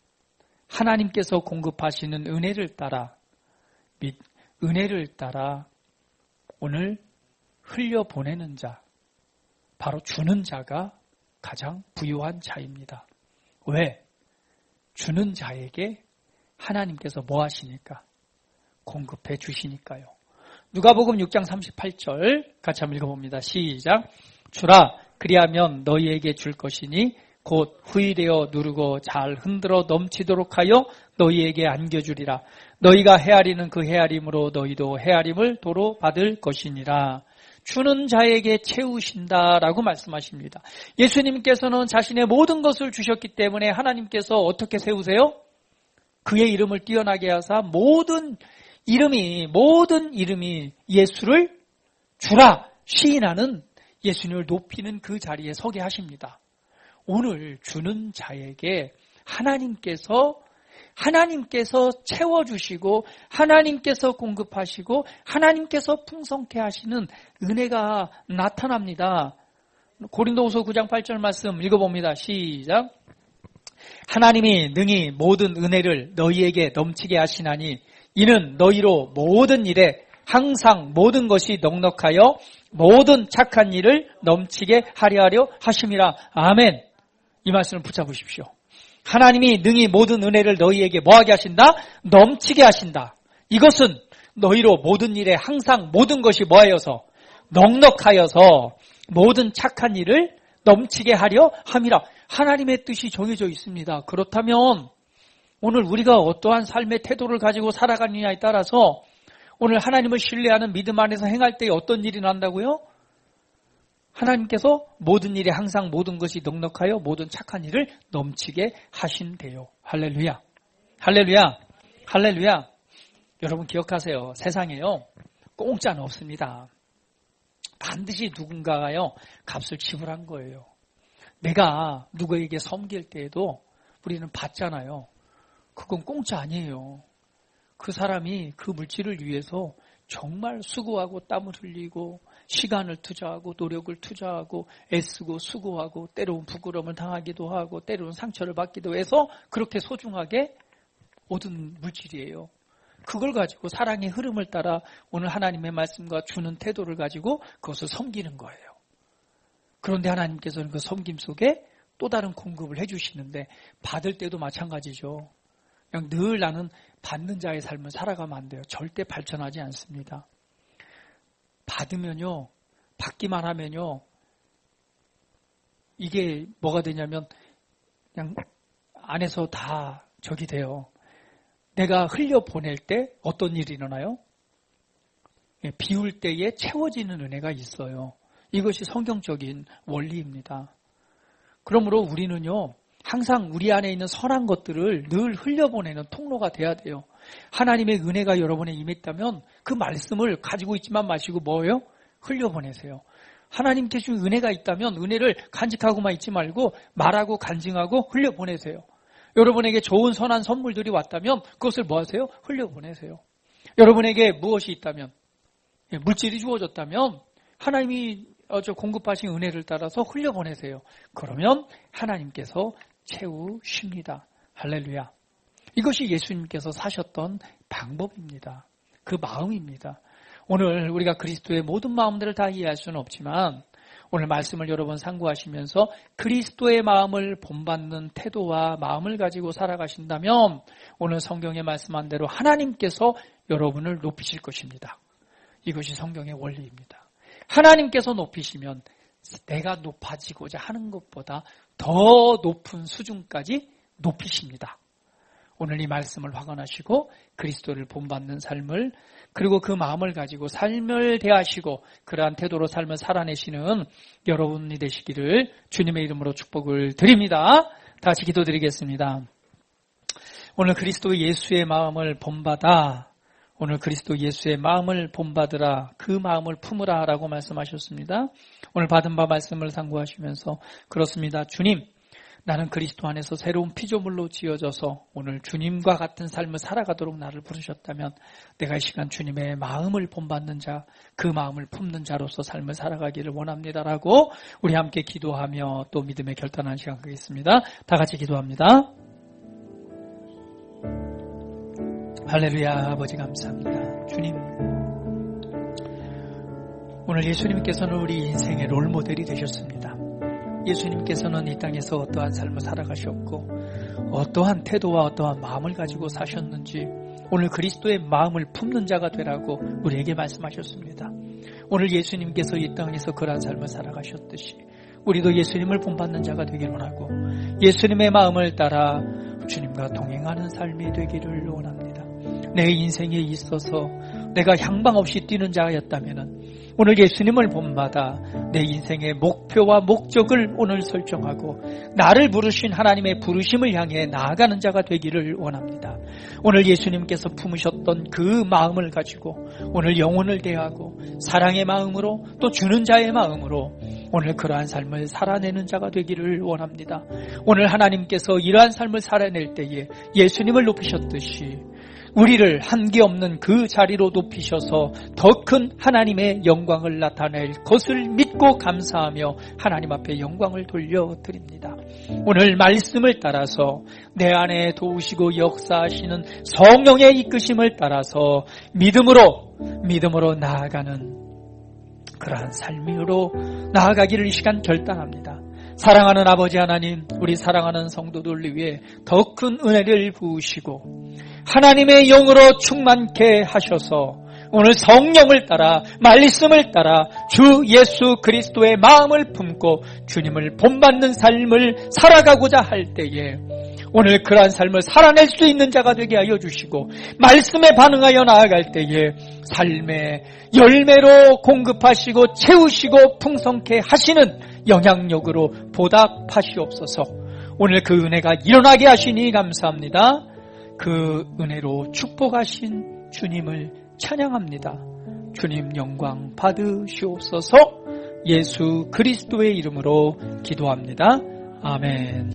하나님께서 공급하시는 은혜를 따라 및 은혜를 따라 오늘 흘려보내는 자, 바로 주는 자가 가장 부유한 자입니다. 왜? 주는 자에게 하나님께서 뭐 하시니까? 공급해 주시니까요. 누가복음 육 장 삼십팔 절 같이 한번 읽어봅니다. 시작. 주라, 그리하면 너희에게 줄 것이니 곧 후일되어 누르고 잘 흔들어 넘치도록 하여 너희에게 안겨주리라. 너희가 헤아리는 그 헤아림으로 너희도 헤아림을 도로 받을 것이니라. 주는 자에게 채우신다라고 말씀하십니다. 예수님께서는 자신의 모든 것을 주셨기 때문에 하나님께서 어떻게 세우세요? 그의 이름을 뛰어나게 하사 모든 이름이 모든 이름이 예수를 주라 시인하는, 예수님을 높이는 그 자리에 서게 하십니다. 오늘 주는 자에게 하나님께서 하나님께서 채워주시고 하나님께서 공급하시고 하나님께서 풍성케 하시는 은혜가 나타납니다. 고린도후서 구 장 팔 절 말씀 읽어봅니다. 시작. 하나님이 능히 모든 은혜를 너희에게 넘치게 하시나니 이는 너희로 모든 일에 항상 모든 것이 넉넉하여 모든 착한 일을 넘치게 하려 하려 하심이라. 아멘. 이 말씀을 붙잡으십시오. 하나님이 능히 모든 은혜를 너희에게 뭐하게 하신다? 넘치게 하신다. 이것은 너희로 모든 일에 항상 모든 것이 뭐하여서? 넉넉하여서 모든 착한 일을 넘치게 하려 함이라. 하나님의 뜻이 정해져 있습니다. 그렇다면 오늘 우리가 어떠한 삶의 태도를 가지고 살아가느냐에 따라서 오늘 하나님을 신뢰하는 믿음 안에서 행할 때 어떤 일이 난다고요? 하나님께서 모든 일에 항상 모든 것이 넉넉하여 모든 착한 일을 넘치게 하신대요. 할렐루야. 할렐루야. 할렐루야. 여러분 기억하세요. 세상에요, 공짜는 없습니다. 반드시 누군가가요, 값을 지불한 거예요. 내가 누구에게 섬길 때에도 우리는 받잖아요. 그건 공짜 아니에요. 그 사람이 그 물질을 위해서 정말 수고하고 땀을 흘리고 시간을 투자하고 노력을 투자하고 애쓰고 수고하고 때로는 부끄러움을 당하기도 하고 때로는 상처를 받기도 해서 그렇게 소중하게 얻은 물질이에요. 그걸 가지고 사랑의 흐름을 따라 오늘 하나님의 말씀과 주는 태도를 가지고 그것을 섬기는 거예요. 그런데 하나님께서는 그 섬김 속에 또 다른 공급을 해주시는데 받을 때도 마찬가지죠. 그냥 늘 나는 받는 자의 삶을 살아가면 안 돼요. 절대 발전하지 않습니다. 받으면요, 받기만 하면요, 이게 뭐가 되냐면 그냥 안에서 다 적이 돼요. 내가 흘려보낼 때 어떤 일이 일어나요? 비울 때에 채워지는 은혜가 있어요. 이것이 성경적인 원리입니다. 그러므로 우리는요, 항상 우리 안에 있는 선한 것들을 늘 흘려보내는 통로가 돼야 돼요. 하나님의 은혜가 여러분에 임했다면 그 말씀을 가지고 있지만 마시고 뭐예요? 흘려보내세요. 하나님께 준 은혜가 있다면 은혜를 간직하고만 있지 말고 말하고 간증하고 흘려보내세요. 여러분에게 좋은 선한 선물들이 왔다면 그것을 뭐 하세요? 흘려보내세요. 여러분에게 무엇이 있다면, 물질이 주어졌다면 하나님이 공급하신 은혜를 따라서 흘려보내세요. 그러면 하나님께서 채우십니다. 할렐루야. 이것이 예수님께서 사셨던 방법입니다. 그 마음입니다. 오늘 우리가 그리스도의 모든 마음들을 다 이해할 수는 없지만 오늘 말씀을 여러 번 상고하시면서 그리스도의 마음을 본받는 태도와 마음을 가지고 살아가신다면 오늘 성경에 말씀한 대로 하나님께서 여러분을 높이실 것입니다. 이것이 성경의 원리입니다. 하나님께서 높이시면 내가 높아지고자 하는 것보다 더 높은 수준까지 높이십니다. 오늘 이 말씀을 확언하시고 그리스도를 본받는 삶을 그리고 그 마음을 가지고 삶을 대하시고 그러한 태도로 삶을 살아내시는 여러분이 되시기를 주님의 이름으로 축복을 드립니다. 다시 기도드리겠습니다. 오늘 그리스도 예수의 마음을 본받아 오늘 그리스도 예수의 마음을 본받으라 그 마음을 품으라 라고 말씀하셨습니다. 오늘 받은 바 말씀을 상고하시면서 그렇습니다. 주님, 나는 그리스도 안에서 새로운 피조물로 지어져서 오늘 주님과 같은 삶을 살아가도록 나를 부르셨다면 내가 이 시간 주님의 마음을 본받는 자, 그 마음을 품는 자로서 삶을 살아가기를 원합니다라고 우리 함께 기도하며 또 믿음의 결단하는 시간 갖겠습니다. 다 같이 기도합니다. 할렐루야. 아버지 감사합니다. 주님, 오늘 예수님께서는 우리 인생의 롤모델이 되셨습니다. 예수님께서는 이 땅에서 어떠한 삶을 살아가셨고 어떠한 태도와 어떠한 마음을 가지고 사셨는지 오늘 그리스도의 마음을 품는 자가 되라고 우리에게 말씀하셨습니다. 오늘 예수님께서 이 땅에서 그러한 삶을 살아가셨듯이 우리도 예수님을 본받는 자가 되기를 원하고 예수님의 마음을 따라 주님과 동행하는 삶이 되기를 원합니다. 내 인생에 있어서 내가 향방 없이 뛰는 자였다면 오늘 예수님을 본받아 내 인생의 목표와 목적을 오늘 설정하고 나를 부르신 하나님의 부르심을 향해 나아가는 자가 되기를 원합니다. 오늘 예수님께서 품으셨던 그 마음을 가지고 오늘 영혼을 대하고 사랑의 마음으로 또 주는 자의 마음으로 오늘 그러한 삶을 살아내는 자가 되기를 원합니다. 오늘 하나님께서 이러한 삶을 살아낼 때에 예수님을 높이셨듯이 우리를 한계 없는 그 자리로 높이셔서 더 큰 하나님의 영광을 나타낼 것을 믿고 감사하며 하나님 앞에 영광을 돌려드립니다. 오늘 말씀을 따라서 내 안에 도우시고 역사하시는 성령의 이끄심을 따라서 믿음으로 믿음으로 나아가는 그러한 삶으로 나아가기를 이 시간 결단합니다. 사랑하는 아버지 하나님, 우리 사랑하는 성도들 위해 더 큰 은혜를 부으시고 하나님의 영으로 충만케 하셔서 오늘 성령을 따라 말씀을 따라 주 예수 그리스도의 마음을 품고 주님을 본받는 삶을 살아가고자 할 때에 오늘 그러한 삶을 살아낼 수 있는 자가 되게 하여 주시고 말씀에 반응하여 나아갈 때에 삶의 열매로 공급하시고 채우시고 풍성케 하시는 영향력으로 보답하시옵소서. 오늘 그 은혜가 일어나게 하시니 감사합니다. 그 은혜로 축복하신 주님을 찬양합니다. 주님 영광 받으시옵소서. 예수 그리스도의 이름으로 기도합니다. 아멘.